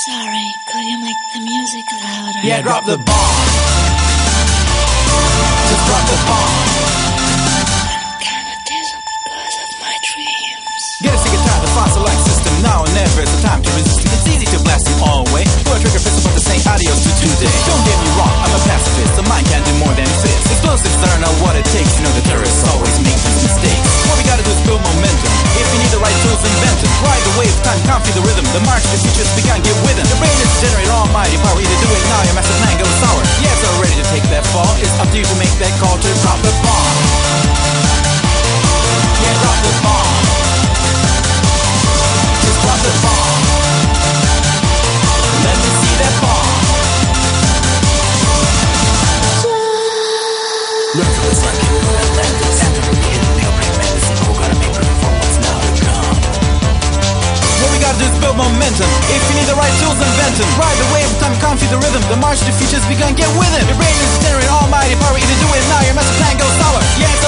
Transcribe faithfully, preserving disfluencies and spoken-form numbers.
Sorry, could you make the music louder? Yeah, drop the bomb. Just drop the bomb. I'm kinda dizzy because of my dreams. Get a sick and tired of the fossil-like system. Now and never is the time to resist. It's easy to blast them all away. Pull a trigger pistol but to say adios to today. Don't get me wrong, I'm a pacifist. A mind can't do more than fist. Explosives don't know what it takes. You know the terrorists always make these mistakes. What we gotta do is build momentum. If you need the right tools, invent them. Ride the wave, time can't feel the rhythm. The march the futures begun, get with them. The brain is generating almighty power. Either do it now, your master plan goes sour. Yeah, so ready to take that fall. It's up to you to make that call to drop the bomb. Yeah, drop the bomb. Just drop the bomb. Let me see that bomb. Learn from this like you know Atlantis. Enter the hidden, they'll bring medicine. Who gotta make room for what's now to come? What we gotta do is build momentum. If you need the right tools, invent them. Ride the wave, time can't feel the rhythm. The march to futures begun, get with it. Your brain is generating almighty power. Either do it now, your master plan goes sour. Yeah,